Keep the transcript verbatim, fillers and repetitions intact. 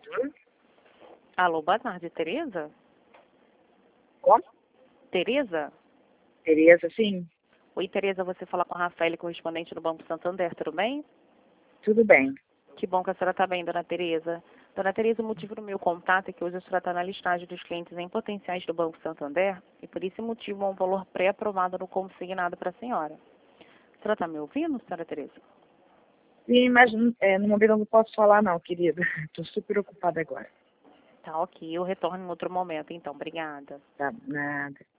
Hum? Alô, boa tarde, Tereza? Como? Tereza? Tereza, sim. Oi, Tereza, você fala com a Rafael, correspondente do Banco Santander, tudo bem? Tudo bem. Que bom que a senhora está bem, dona Tereza. Dona Tereza, o motivo do meu contato é que hoje a senhora está na listagem dos clientes em potenciais do Banco Santander e por esse motivo há um valor pré-aprovado no consignado para a senhora. A senhora está me ouvindo, senhora Tereza? Sim, mas é, no momento eu não posso falar não, querida. Estou super ocupada agora. Tá, ok. Eu retorno em outro momento, então. Obrigada. Tá, nada.